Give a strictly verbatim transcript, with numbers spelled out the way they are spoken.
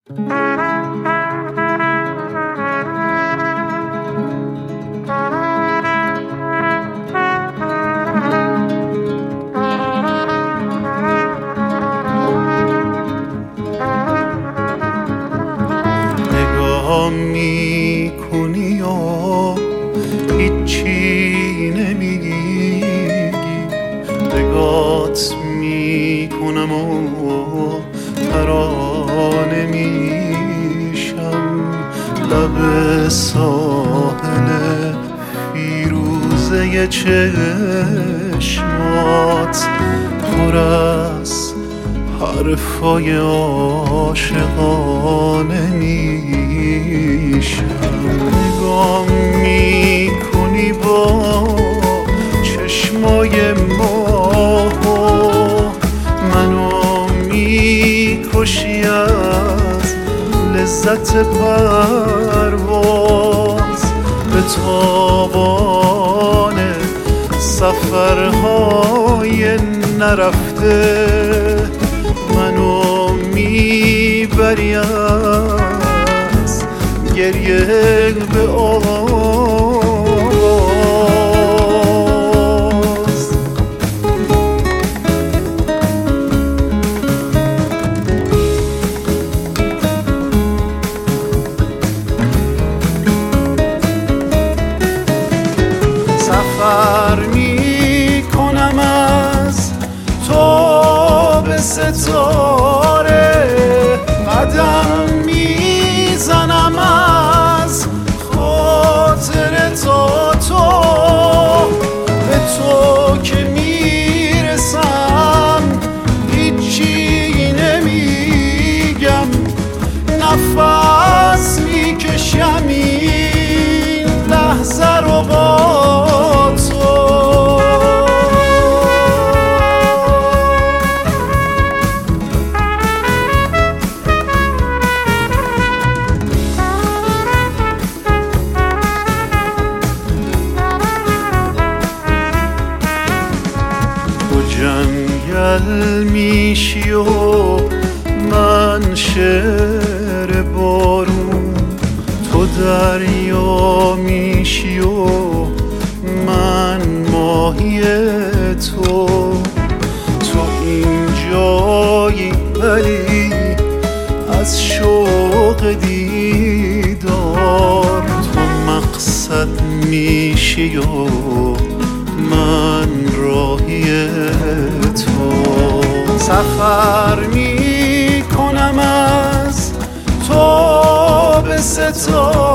نگاه می کنی و هیچی نمیگی، نگات می کنم و ترانه میشم. لب ساحل فیروزه چشمات پر از حرفای عاشقانه میشم. نگاه میکنی با چشمای ماهو، منو میکشی از لذت پرواز. به تاوان سفرهای نرفته منو میبری از گریه به آواز. سفر میکنم از تو به ستاره، قدم میزنم از خاطر تا تو. به تو که میرسم هیچی نمیگم، نفس میکشم این لحظه رو با جنگل میشی و من شعر بارون، تو دریا میشی و من ماهی تو. تو اینجایی ولی از شوق دیدار، تو مقصد میشی و من راهی تو. سفر میکنم از تو به ستاره،